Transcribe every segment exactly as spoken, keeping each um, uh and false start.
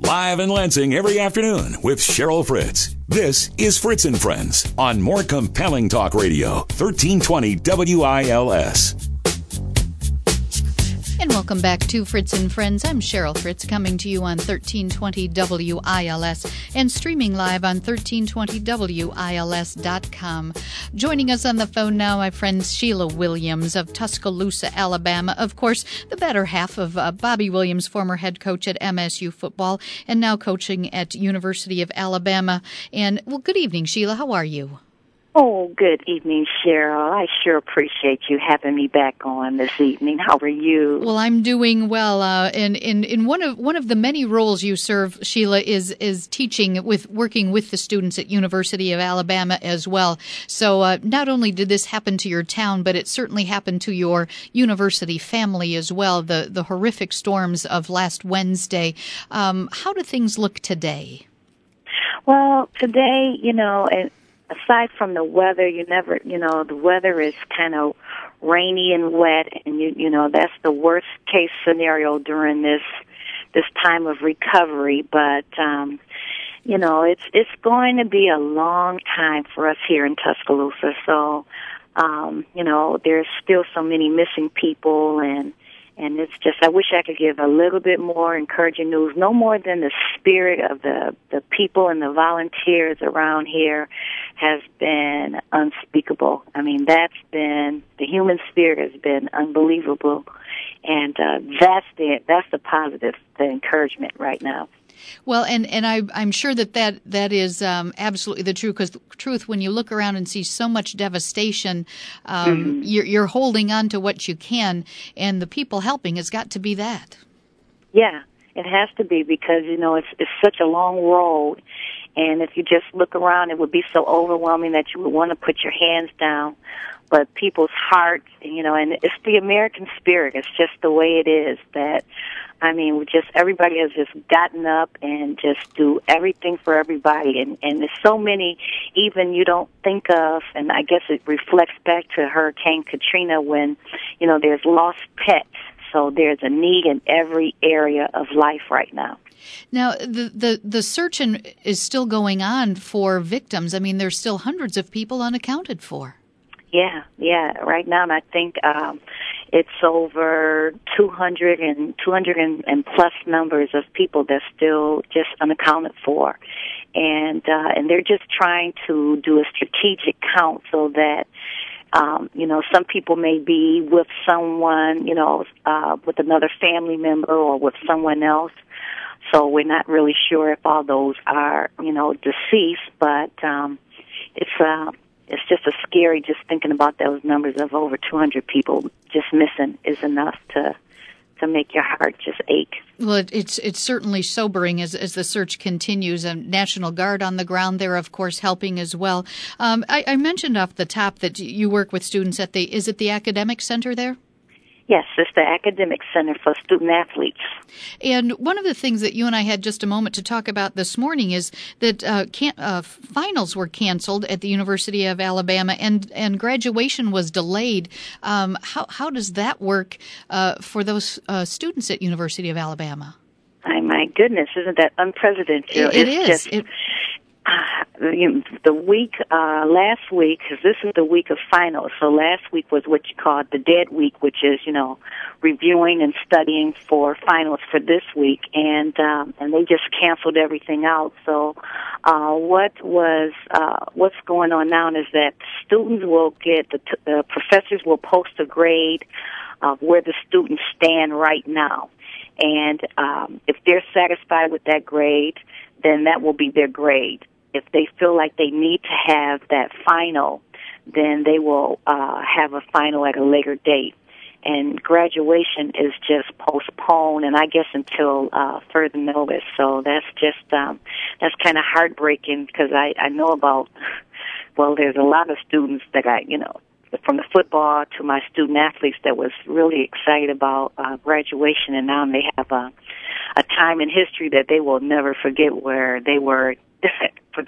Live in Lansing every afternoon with Cheryl Fritz. This is Fritz and Friends on More Compelling Talk Radio, thirteen twenty W I L S. And welcome back to Fritz and Friends. I'm Cheryl Fritz, coming to you on thirteen twenty W I L S and streaming live on thirteen twenty W I L S dot com. Joining us on the phone now, my friend Sheila Williams of Tuscaloosa, Alabama. Of course, the better half of uh, Bobby Williams, former head coach at M S U football and now coaching at University of Alabama. And, well, good evening, Sheila. How are you? Oh, good evening, Cheryl. I sure appreciate you having me back on this evening. How are you? Well, I'm doing well. Uh, and in, in one of one of the many roles you serve, Sheila, is is teaching with working with the students at University of Alabama as well. So uh, not only did this happen to your town, but it certainly happened to your university family as well. The the horrific storms of last Wednesday. Um, how do things look today? Well, today, you know, and aside from the weather, you never, you know, the weather is kind of rainy and wet, and you, you know, that's the worst case scenario during this this time of recovery. But um, you know, it's it's going to be a long time for us here in Tuscaloosa. So, um, you know, there's still so many missing people, and and it's just, I wish I could give a little bit more encouraging news, no more than the spirit of the, the people and the volunteers around here has been unspeakable. I mean, that's been, the human spirit has been unbelievable, and uh, that's the, that's the positive, the encouragement right now. Well, and, and I, I'm sure that that, that is um, absolutely the truth, because the truth, when you look around and see so much devastation, um, mm-hmm. you're, you're holding on to what you can, and the people helping has got to be that. Yeah, it has to be, because, you know, it's, it's such a long road, and if you just look around, it would be so overwhelming that you would want to put your hands down. But people's hearts, you know, and it's the American spirit. It's just the way it is that, I mean, we just, everybody has just gotten up and just do everything for everybody. And, and there's so many, even you don't think of, and I guess it reflects back to Hurricane Katrina when, you know, there's lost pets. So there's a need in every area of life right now. Now, the, the, the search is still going on for victims. I mean, there's still hundreds of people unaccounted for. Yeah, yeah. Right now, I think um, it's over two hundred and two hundred and, and plus numbers of people that's still just unaccounted for, and uh, and they're just trying to do a strategic count so that um, you know, some people may be with someone, you know, uh, with another family member or with someone else. So we're not really sure if all those are, you know, deceased, but um, it's uh, It's just a scary, just thinking about those numbers of over two hundred people just missing is enough to to make your heart just ache. Well, it, it's it's certainly sobering as as the search continues. A National Guard on the ground there, of course, helping as well. Um, I, I mentioned off the top that you work with students at the, is it the Academic Center there? Yes, it's the Academic Center for Student Athletes. And one of the things that you and I had just a moment to talk about this morning is that uh, can- uh, finals were canceled at the University of Alabama, and, and graduation was delayed. Um, how how does that work uh, for those uh, students at University of Alabama? Oh, my goodness, isn't that unprecedented? It, it it's is. Just, it, uh, you know, the week, uh, last week, because this is the week of finals, so last week was what you called the dead week, which is, you know, reviewing and studying for finals for this week, and um, and they just canceled everything out. So uh, what was, uh, what's going on now is that students will get, the, t- the professors will post a grade of where the students stand right now. And um, if they're satisfied with that grade, then that will be their grade. If they feel like they need to have that final, then they will uh, have a final at a later date. And graduation is just postponed, and I guess until uh, further notice. So that's just um, that's kind of heartbreaking, because I, I know about, well, there's a lot of students that I, you know, from the football to my student athletes that was really excited about uh, graduation, and now they have a, a time in history that they will never forget, where they were for their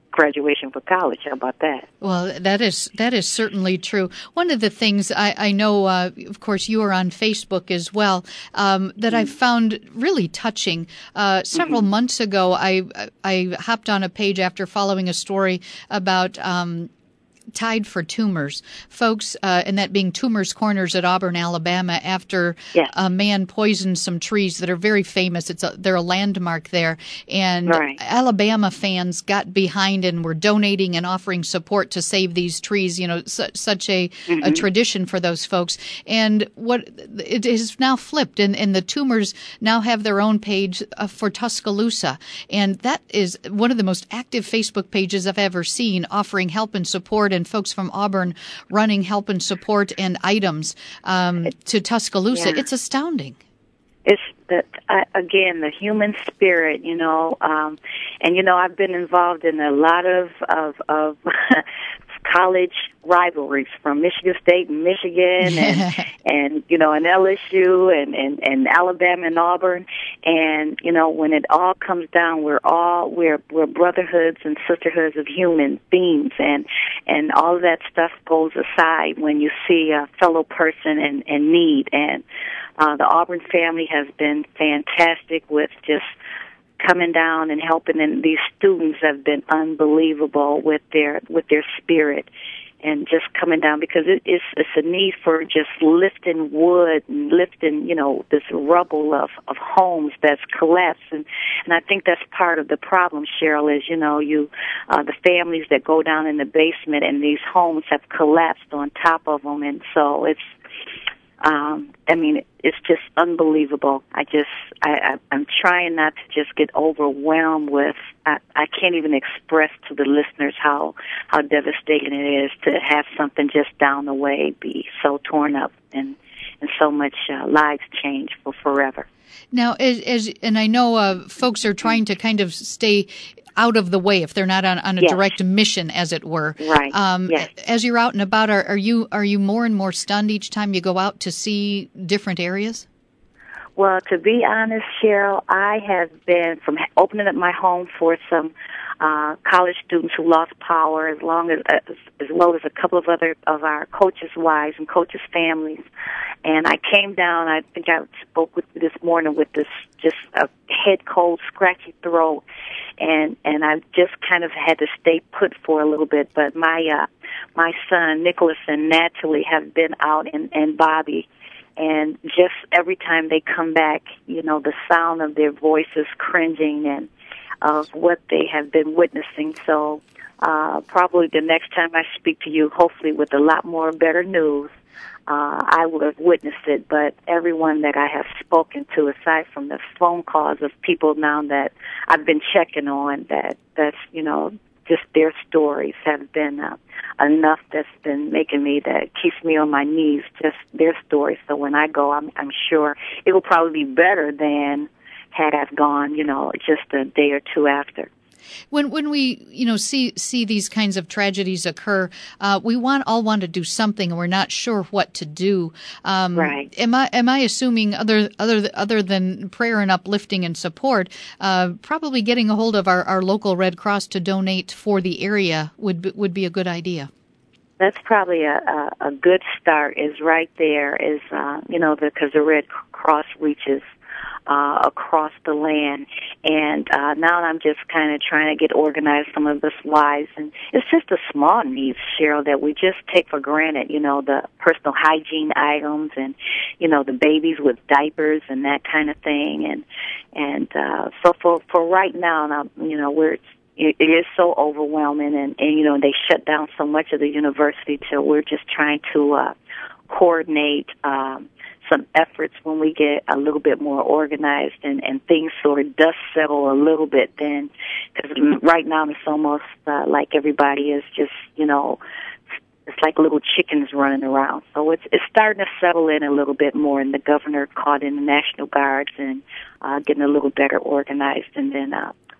graduation for college. How about that? Well, that is that is certainly true. One of the things I, I know, uh, of course, you are on Facebook as well, um, that mm-hmm. I found really touching. Uh, several mm-hmm. months ago, I I hopped on a page after following a story about Um, Tide for Tumors, folks, uh, and that being Tumors Corners at Auburn, Alabama, after yeah. a man poisoned some trees that are very famous. It's a, they're a landmark there. And right. Alabama fans got behind and were donating and offering support to save these trees, you know, su- such a, mm-hmm. a tradition for those folks. And what it is now flipped, and, and the Tumors now have their own page uh, for Tuscaloosa. And that is one of the most active Facebook pages I've ever seen, offering help and support, and folks from Auburn running help and support and items um, to Tuscaloosa. Yeah. It's astounding. It's the, uh, again, the human spirit, you know, um, and, you know, I've been involved in a lot of, of, of college rivalries from Michigan State and Michigan and, and you know, and L S U and, and, and Alabama and Auburn. And, you know, when it all comes down, we're all, we're, we're brotherhoods and sisterhoods of human beings. And, and all of that stuff goes aside when you see a fellow person in, in need. And, uh, the Auburn family has been fantastic with just coming down and helping, and these students have been unbelievable with their with their spirit and just coming down, because it, it's it's a need for just lifting wood and lifting, you know, this rubble of of homes that's collapsed, and and I think that's part of the problem, Cheryl, is, you know, you uh, the families that go down in the basement and these homes have collapsed on top of them, and so it's. Um, I mean, it's just unbelievable. I just, I, I, I'm trying not to just get overwhelmed with, I, I can't even express to the listeners how, how devastating it is to have something just down the way be so torn up and, and so much uh, lives change for forever. Now, as, as and I know uh, folks are trying to kind of stay out of the way if they're not on, on a yes. direct mission, as it were. Right. Um, yes. As you're out and about, are, are you are you more and more stunned each time you go out to see different areas? Well, to be honest, Cheryl, I have been from opening up my home for some uh, college students who lost power, as long as as, as well as a couple of other of our coaches' wives and coaches' families. And I came down. I think I spoke with you this morning with this just a head cold, scratchy throat, and and I just kind of had to stay put for a little bit. But my uh, my son Nicholas and Natalie have been out, and, and Bobby. And just every time they come back, you know, the sound of their voices cringing and of what they have been witnessing. So uh, probably the next time I speak to you, hopefully with a lot more better news, uh, I will have witnessed it. But everyone that I have spoken to, aside from the phone calls of people now that I've been checking on, that that's, you know, just their stories have been uh, enough that's been making me, that keeps me on my knees, just their stories. So when I go, I'm, I'm sure it will probably be better than had I gone, you know, just a day or two after. When when we you know see see these kinds of tragedies occur, uh, we want all want to do something, and we're not sure what to do. Um, right. Am I am I assuming other other other than prayer and uplifting and support, uh, probably getting a hold of our, our local Red Cross to donate for the area would be, would be a good idea. That's probably a, a, a good start. Is right there is uh, you know because the Red Cross reaches Uh, across the land, and uh, now I'm just kind of trying to get organized some of this lives, and it's just the small needs, Cheryl, that we just take for granted. You know, the personal hygiene items, and you know, the babies with diapers and that kind of thing, and and uh, so for for right now, now you know, we're it, it is so overwhelming, and, and you know, they shut down so much of the university till we're just trying to uh, coordinate. Um, some efforts when we get a little bit more organized and, and things sort of dust settle a little bit then, because right now it's almost uh, like everybody is just, you know, it's like little chickens running around. So it's it's starting to settle in a little bit more, and the governor called in the National Guards and uh, getting a little better organized, and then uh,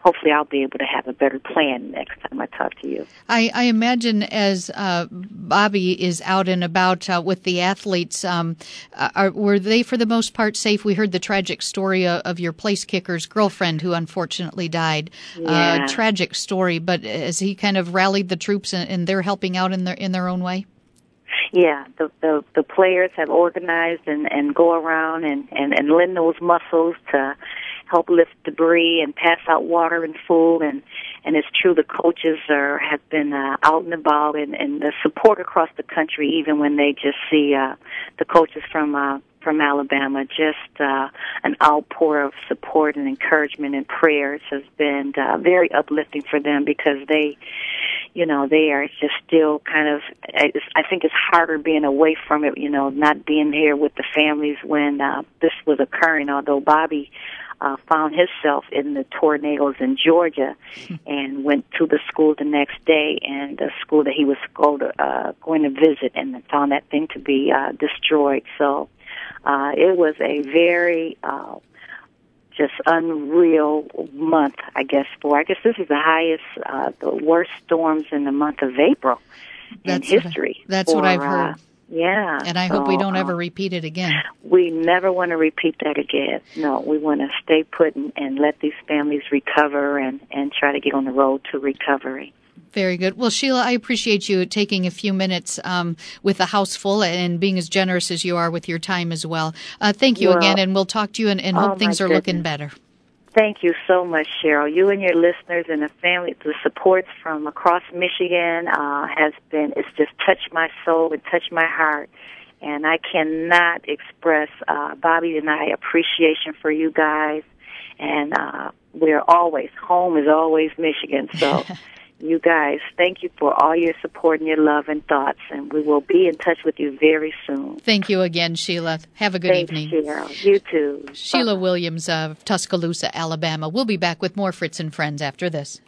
hopefully I'll be able to have a better plan next time I talk to you. I, I imagine as uh, Bobby is out and about uh, with the athletes, um, are, were they for the most part safe? We heard the tragic story of, of your place kicker's girlfriend who unfortunately died. Yeah. Uh, tragic story, but has he kind of rallied the troops and, and they're helping out in their in their own way? Yeah, the, the the players have organized and, and go around and, and, and lend those muscles to help lift debris and pass out water and food. And, and it's true, the coaches are have been uh, out and about, and, and the support across the country, even when they just see uh, the coaches from uh, from Alabama, just uh, an outpour of support and encouragement and prayers has been uh, very uplifting for them, because they, you know, they are just still kind of, I think it's harder being away from it, you know, not being here with the families when uh, this was occurring, although Bobby uh, found himself in the tornadoes in Georgia and went to the school the next day, and the school that he was go to, uh, going to visit, and found that thing to be uh, destroyed. So uh, it was a very uh, just unreal month, I guess, for, I guess this is the highest, uh, the worst storms in the month of April that's in history. What I, that's for, what I've heard. Uh, yeah. And I so, hope we don't uh, ever repeat it again. We never want to repeat that again. No, we want to stay put and, and let these families recover and, and try to get on the road to recovery. Very good. Well, Sheila, I appreciate you taking a few minutes um, with the house full and being as generous as you are with your time as well. Uh, thank you well, again, and we'll talk to you and, and hope oh things are goodness. looking better. Thank you so much, Cheryl. You and your listeners and the family, the supports from across Michigan uh, has been, it's just touched my soul and touched my heart. And I cannot express uh, Bobby and I appreciation for you guys. And uh, we're always, home is always Michigan. So you guys, thank you for all your support and your love and thoughts. And we will be in touch with you very soon. Thank you again, Sheila. Have a good Thanks, evening. Cheryl. You too. Sheila Bye. Williams of Tuscaloosa, Alabama. We'll be back with more Fritz and Friends after this.